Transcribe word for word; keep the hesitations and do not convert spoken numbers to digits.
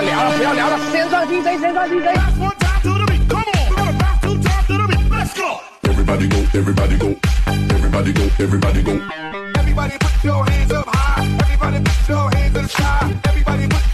聊了，不要聊了，先上 D J， 先上 D J。 Everybody go, everybody go, everybody go, everybody go. Everybody put your hands up high. Everybody put your hands in the sky. Everybody put